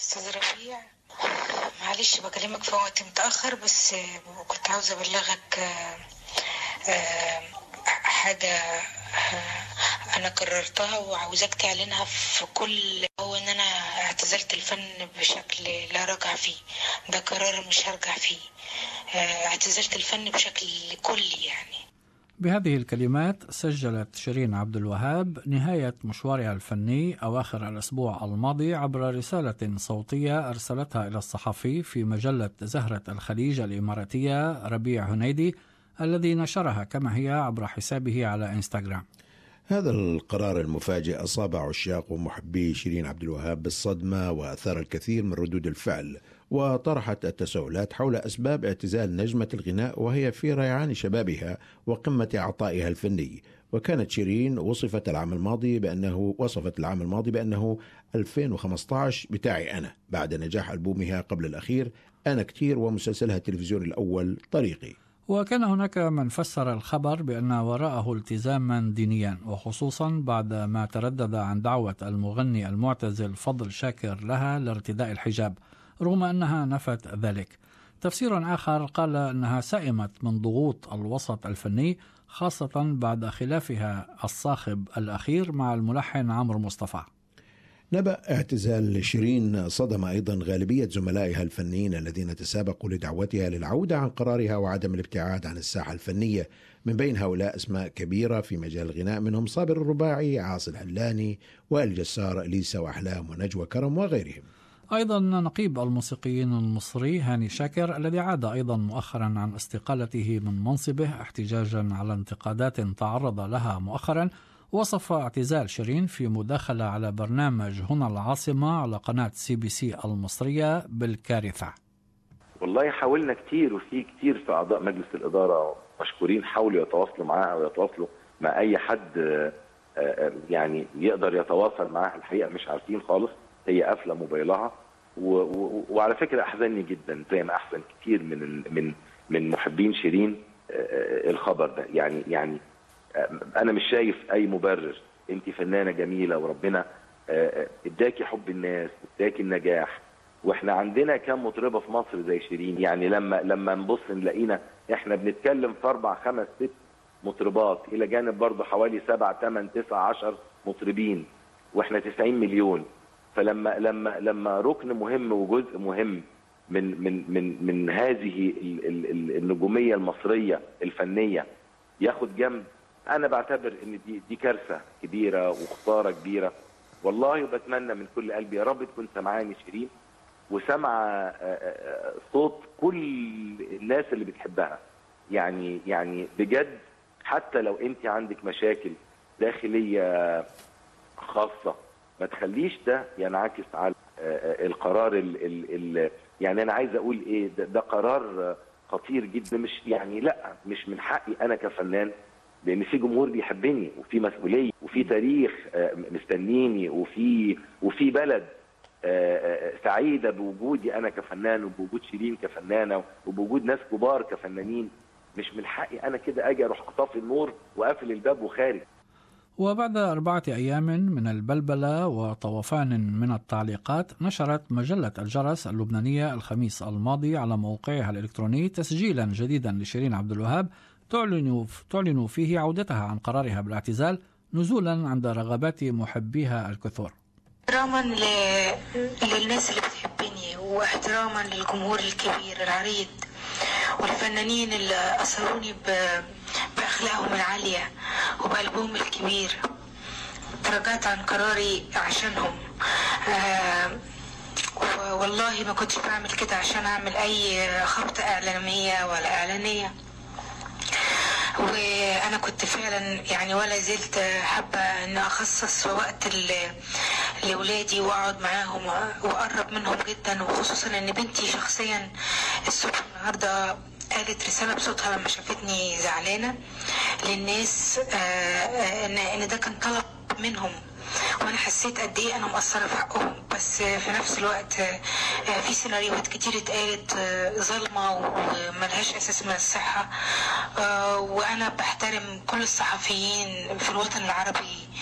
أستاذ رفيع، معلش بكلمك في وقت متأخر، بس كنت عاوزة أبلغك حاجة أنا قررتها وعاوزاك تعلنها في كل، هو إن أنا اعتزلت الفن بشكل لا رجع فيه. ده قرار مش هرجع فيه. اعتزلت الفن بشكل كلي يعني. بهذه الكلمات سجلت شيرين عبد الوهاب نهاية مشوارها الفني أواخر الأسبوع الماضي عبر رسالة صوتية أرسلتها إلى الصحفي في مجلة زهرة الخليج الإماراتية ربيع هنيدي، الذي نشرها كما هي عبر حسابه على إنستغرام. هذا القرار المفاجئ أصاب عشاق ومحبي شيرين عبد الوهاب بالصدمة، وأثار الكثير من ردود الفعل، وطرحت التساؤلات حول أسباب اعتزال نجمة الغناء وهي في ريعان شبابها وقمة عطائها الفني. وكانت شيرين وصفت العام الماضي بأنه 2015 بتاعي أنا، بعد نجاح ألبومها قبل الأخير أنا كتير ومسلسلها التلفزيوني الأول طريقي. وكان هناك من فسر الخبر بأن وراءه التزاما دينيا، وخصوصا بعد ما تردد عن دعوة المغني المعتزل فضل شاكر لها لارتداء الحجاب، رغم أنها نفت ذلك. تفسير آخر قال أنها سئمت من ضغوط الوسط الفني، خاصة بعد خلافها الصاخب الأخير مع الملحن عمرو مصطفى. نبأ اعتزال شيرين صدم أيضا غالبية زملائها الفنيين الذين تسابقوا لدعوتها للعودة عن قرارها وعدم الابتعاد عن الساحة الفنية. من بين هؤلاء أسماء كبيرة في مجال الغناء، منهم صابر الرباعي، عاصي الهلاني، وائل جسار، إليسا وأحلام ونجوى كرم وغيرهم. أيضا نقيب الموسيقيين المصري هاني شاكر، الذي عاد أيضا مؤخرا عن استقالته من منصبه احتجاجا على انتقادات تعرض لها مؤخرا، وصف اعتزال شيرين في مداخلة على برنامج هنا العاصمة على قناة CBC المصرية بالكارثة. والله حاولنا كتير، وفي كتير في أعضاء مجلس الإدارة مشكورين حاولوا يتواصلوا معاها ويتواصلوا مع أي حد يعني يقدر يتواصل معاها. الحقيقة مش عارفين خالص، هي قافلة موبايلها. وعلى فكرة أحزنني جدا زي ما أحزن كتير من محبين شيرين الخبر ده. يعني أنا مش شايف أي مبرر. أنت فنانة جميلة وربنا اداكي حب الناس واداكي النجاح، واحنا عندنا كام مطربة في مصر زي شيرين. يعني لما نبص نلاقينا احنا بنتكلم في 4 5 6 مطربات، إلى جانب برضه حوالي 7 8 9 10 مطربين، واحنا 90 مليون. فلما ركن مهم وجزء مهم من هذه النجومية المصرية الفنية ياخد جنب، انا بعتبر ان دي كارثة كبيرة وخسارة كبيرة والله. وبتمنى من كل قلبي يا رب تكون سمعاني شيرين وسمع صوت كل الناس اللي بتحبها. يعني بجد، حتى لو انت عندك مشاكل داخلية خاصة ما تخليش ده ينعكس على القرار يعني انا عايز اقول ايه، ده قرار خطير جدا. مش من حقي انا كفنان، لان في جمهور بيحبني وفي مسؤوليه وفي تاريخ مستنيني وفي بلد سعيده بوجودي انا كفنان وبوجود شيرين كفنانه وبوجود ناس كبار كفنانين. مش من حقي انا كده اجي اروح اطفي النور واقفل الباب وخارج. وبعد 4 أيام من البلبلة وطوفان من التعليقات، نشرت مجلة الجرس اللبنانية الخميس الماضي على موقعها الإلكتروني تسجيلا جديدا لشيرين عبد الوهاب تعلن فيه عودتها عن قرارها بالاعتزال، نزولا عند رغبات محبيها الكثور. احتراما للناس اللي بتحبني، واحتراما للجمهور الكبير العريض والفنانين اللي أثروني بأخلاقهم العالية وبقلبهم الكبير، تراجعت عن قراري عشانهم. والله ما كنتش بعمل كده عشان أعمل أي خبطة إعلامية ولا إعلانية. وانا كنت فعلا يعني ولا زلت حابه ان اخصص وقت لاولادي واقعد معاهم واقرب منهم جدا، وخصوصا ان بنتي شخصيا الصبح النهارده قالت رساله بصوتها لما شافتني زعلانه للناس ان ده كان طلب منهم، وانا حسيت قد ايه انا مقصره في حقهم. بس في نفس الوقت في سيناريوهات كتير اتقالت ظلمه وملهاش اساس من الصحه، وانا بحترم كل الصحفيين في الوطن العربي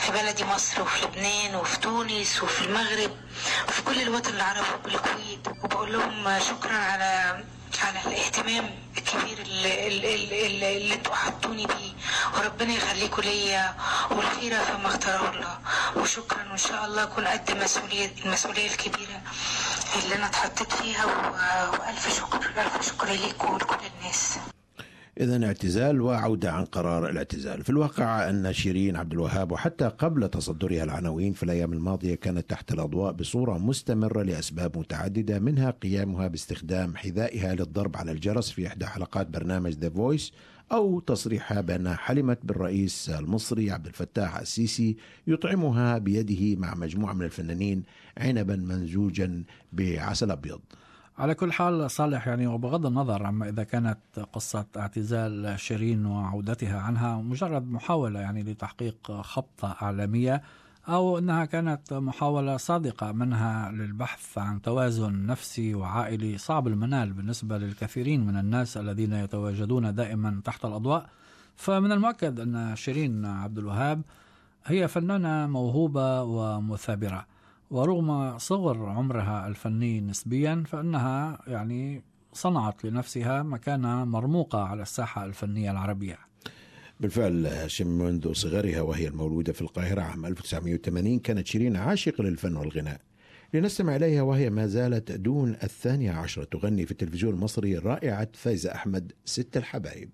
في بلدي مصر وفي لبنان وفي تونس وفي المغرب وفي كل الوطن العربي وبالكويت، وبقول لهم شكرا على الاهتمام الكبير اللي انتوا حطوني بيه، وربنا يخليكم ليا والخير فما اختاره الله. وشكرا، وان شاء الله اكون قد المسؤوليه الكبيره اللي انا اتحطيت فيها، والف شكر ليكم ولكل الناس. إذن اعتزال وعودة عن قرار الاعتزال. في الواقع أن شيرين عبد الوهاب وحتى قبل تصدرها العناوين في الأيام الماضية كانت تحت الأضواء بصورة مستمرة لأسباب متعددة، منها قيامها باستخدام حذائها للضرب على الجرس في إحدى حلقات برنامج The Voice، أو تصريحها بأنها حلمت بالرئيس المصري عبد الفتاح السيسي يطعمها بيده مع مجموعة من الفنانين عنبا ممزوجا بعسل أبيض. على كل حال صالح، يعني وبغض النظر عما إذا كانت قصة اعتزال شيرين وعودتها عنها مجرد محاولة يعني لتحقيق خبطة إعلامية، أو أنها كانت محاولة صادقة منها للبحث عن توازن نفسي وعائلي صعب المنال بالنسبة للكثيرين من الناس الذين يتواجدون دائما تحت الأضواء، فمن المؤكد أن شيرين عبد الوهاب هي فنانة موهوبة ومثابرة، ورغم صغر عمرها الفني نسبيا فإنها يعني صنعت لنفسها مكانة مرموقة على الساحة الفنية العربية. بالفعل هاشم، منذ صغرها وهي المولودة في القاهرة عام 1980 كانت شيرين عاشقة للفن والغناء. لنستمع إليها وهي ما زالت دون 12 تغني في التلفزيون المصري رائعة فايزة أحمد ست الحبايب.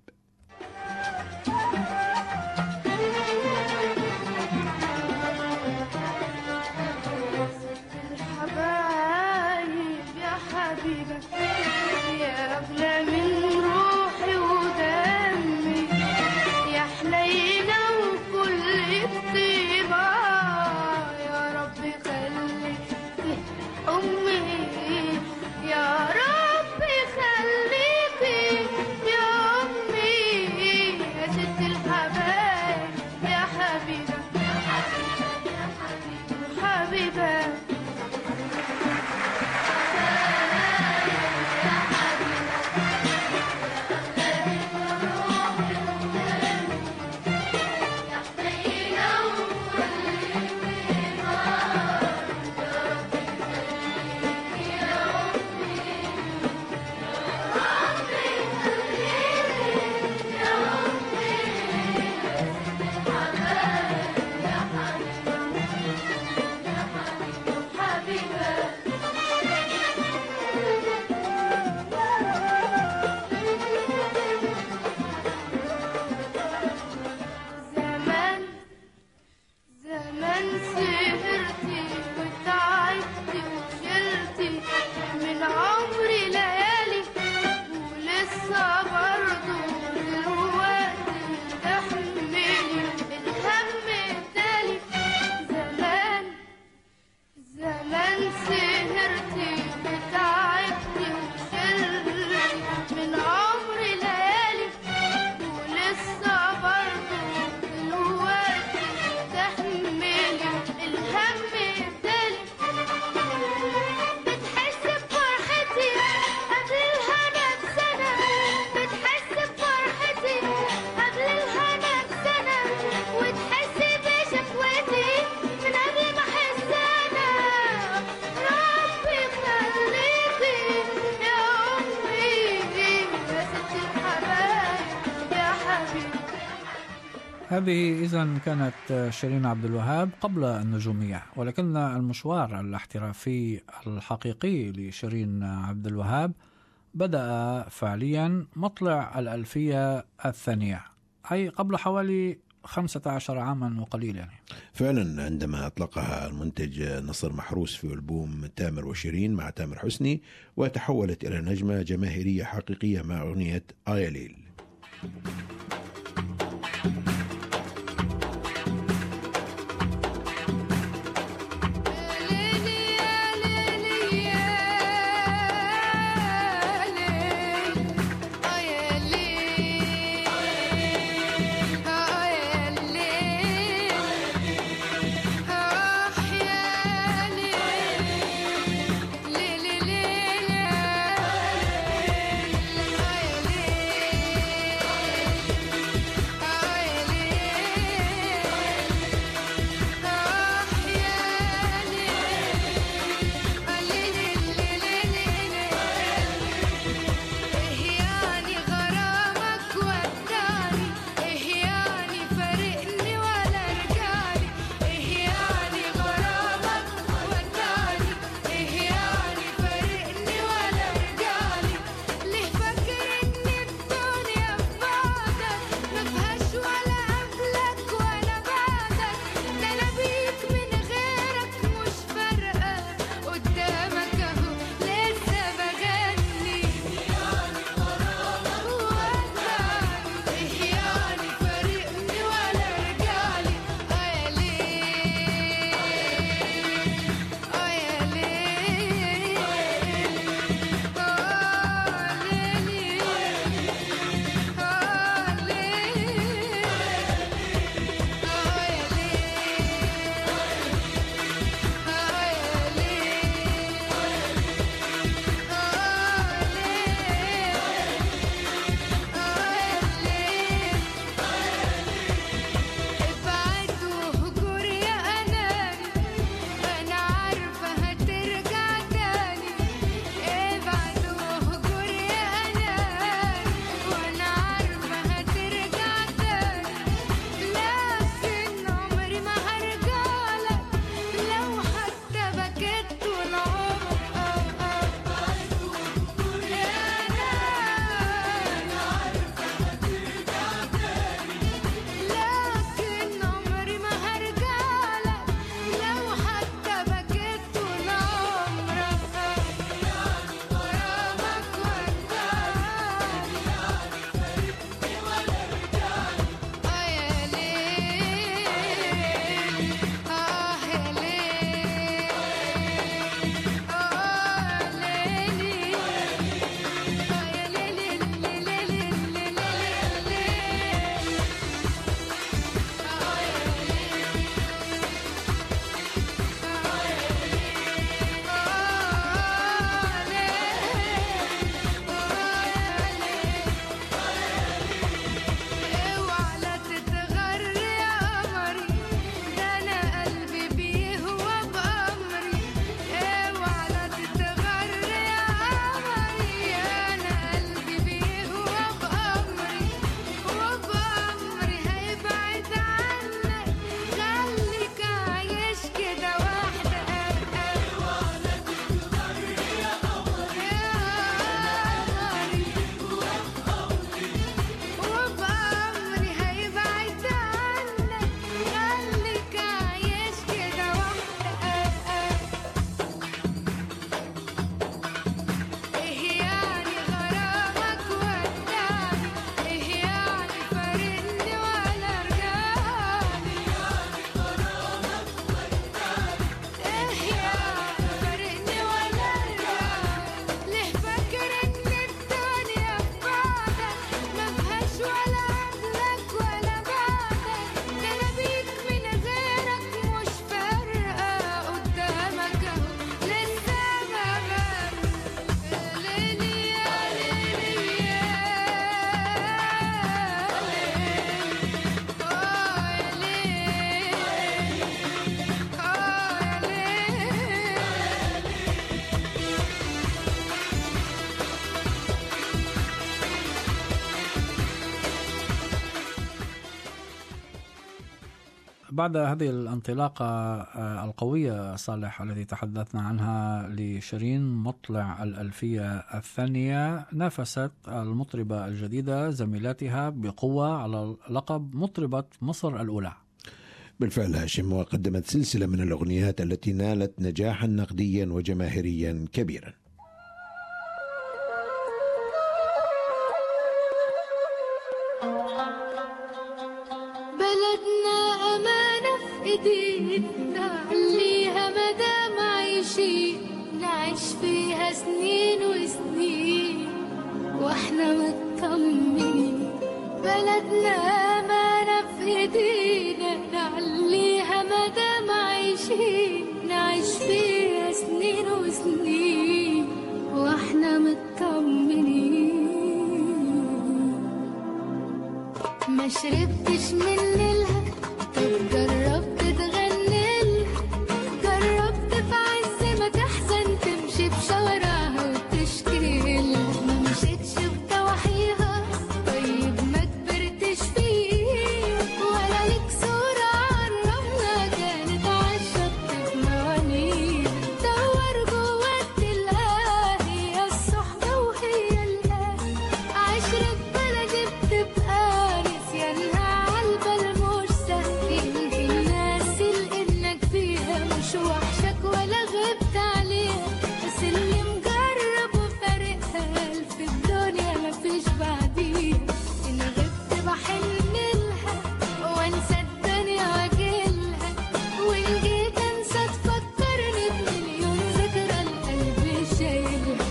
هذه إذن كانت شيرين عبد الوهاب قبل النجومية، ولكن المشوار الاحترافي الحقيقي لشيرين عبد الوهاب بدأ فعليا مطلع الألفية الثانية، أي قبل حوالي 15 عاما وقليل. يعني فعلا عندما أطلقها المنتج نصر محروس في ألبوم تامر وشيرين مع تامر حسني، وتحولت إلى نجمة جماهيرية حقيقية مع أغنية آيا ليل. Ay, بعد هذه الانطلاقة القوية صالح التي تحدثنا عنها لشيرين مطلع الألفية الثانية، نافست المطربة الجديدة زميلاتها بقوة على لقب مطربة مصر الأولى. بالفعل هاشم، وقدمت سلسلة من الأغنيات التي نالت نجاحا نقديا وجماهيريا كبيرا. بلدنا أمانة في إيدينا نعليها مدام عايشين، نعيش فيها سنين وسنين واحنا مطمنين. بلدنا أمانة في إيدينا نعليها مدام عايشين، نعيش فيها سنين وسنين واحنا مطمنين. ما شربتش من نيلها، طب جربت تغني لها، جربت في عز ما تحزن تمشي بشوارعها وتشكي لها، ما مشيتش بضواحيها طيب ما كبرتش فيه، ولا ليك صورة عالرملة كانت عالشط في موانيها. دور جواك تلاقيها هي الصحبة وهي الأهل، عشرة بلدي بتبقى نسيانها عالبال مش سهل. يمكن الناس اللي انك فيها مش وحشك ولا غبت عليها، بس اللي مجرب وفارقها في الدنيا مفيش بعديها. إن غبت بحن لها وانسى الدنيا واجيلها، وإن جيت انسى تفكرني بمليون ذكرى القلب شايلها.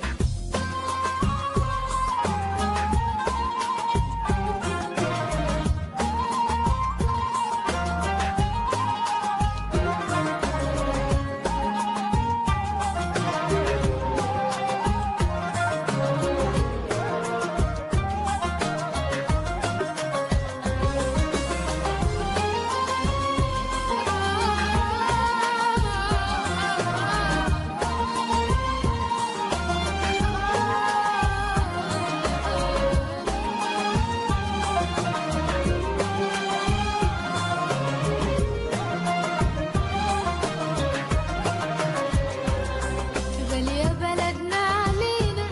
غالية بلدنا علينا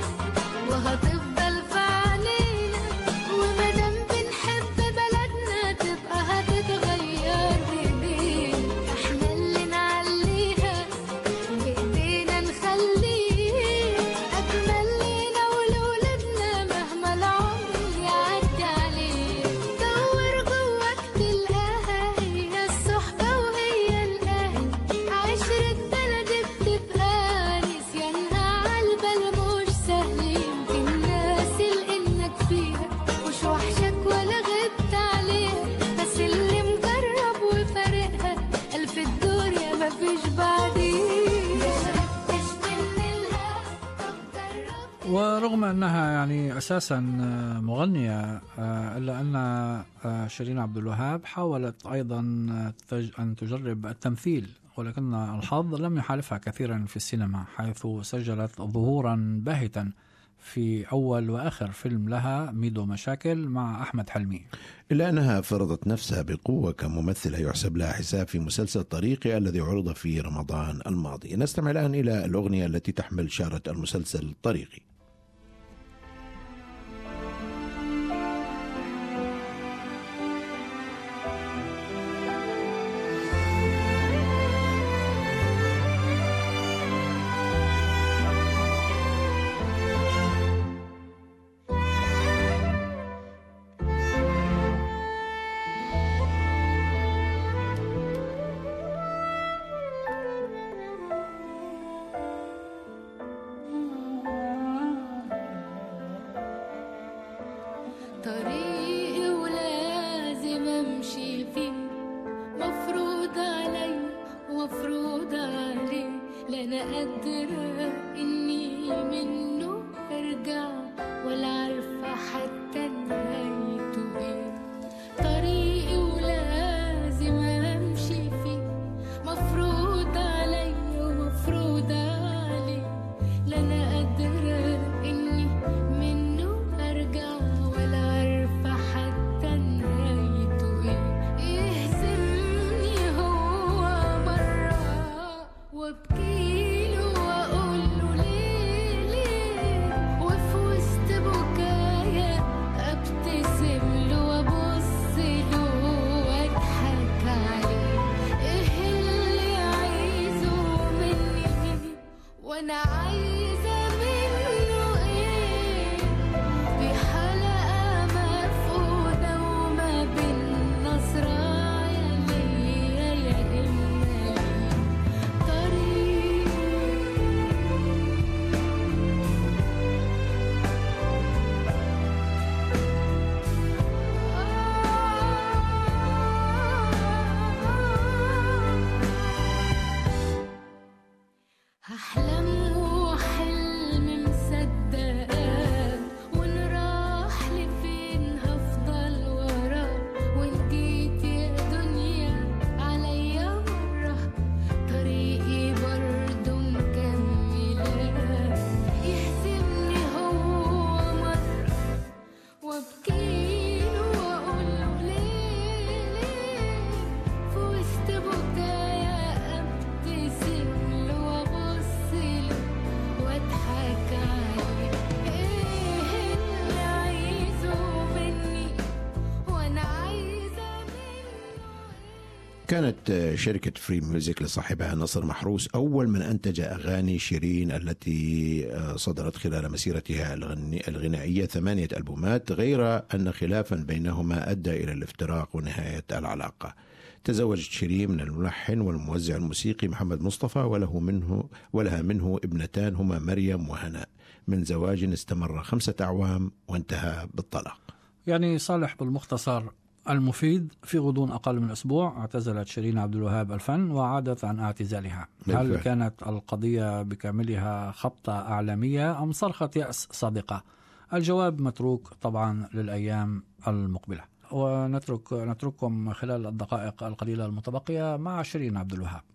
وهتفضل في عينينا، ومادام بنحب بلدنا تبقى هتتغير بإيدينا. احنا اللي نعليها بإيدينا نخليها أجمل لينا ولولادنا مهما العمر يعدي عليه. دور جواك تلاقيها هي الصحبة وهي الأهل، عشرة بلدي بتبقى نسيانها عالبال مش سهل. يمكن الناس اللي انك فيها مش وحشك ولا غبت عليها، بس اللي مجرب وفارقها ألف الدنيا مفيش بعديها. مشربتش من نيلها طب جربت. ورغم أنها يعني أساسا مغنية، إلا أن شيرين عبد الوهاب حاولت أيضا أن تجرب التمثيل، ولكن الحظ لم يحالفها كثيرا في السينما، حيث سجلت ظهورا باهتا في أول وآخر فيلم لها ميدو مشاكل مع أحمد حلمي. إلا أنها فرضت نفسها بقوة كممثلة يحسب لها حساب في مسلسل طريقي الذي عرض في رمضان الماضي. نستمع الآن إلى الأغنية التي تحمل شارة المسلسل طريقي. طريقي ولازم امشي فيه، مفروض علي ومفروض عليه، لا انا قادرة اني منه ارجع ولا عارفة حتى نهايته ايه. طريقي ولازم امشي فيه، مفروض علي ومفروض عليه، لا انا قادرة اني منه ارجع ولا عارفة حتى نهايته ايه. يهزمني وانا عايزة منه ايه؟ بحلقة مفقودة وما بين نصرايا ليا يا إما ليه طريق. هحلم وحلم مصدقاه، وإن راح لفين هفضل وراه، وإن جيت يا دنيا عليا مرة طريقي برضو مكملاه. يهزمني هو مرة وابكيله واقوله ليه ليه، في وسط بكايا ابتسم له وابصله واضحك عليه. ايه اللي عايزه مني وانا عايزه منه؟ كانت شركة فري ميوزك لصاحبها نصر محروس أول من أنتج أغاني شيرين التي صدرت خلال مسيرتها الغنائية 8 ألبومات، غير أن خلافا بينهما أدى إلى الافتراق ونهاية العلاقة. تزوجت شيرين من الملحن والموزع الموسيقي محمد مصطفى، ولها منه ابنتان هما مريم وهناء، من زواج استمر 5 أعوام وانتهى بالطلاق. يعني صالح، بالمختصر المفيد، في غضون أقل من أسبوع اعتزلت شيرين عبد الوهاب الفن وعادت عن اعتزالها. هل كانت القضية بكاملها خبطة أعلامية أم صرخة يأس صادقة؟ الجواب متروك طبعا للأيام المقبلة، ونترككم خلال الدقائق القليلة المتبقية مع شيرين عبد الوهاب.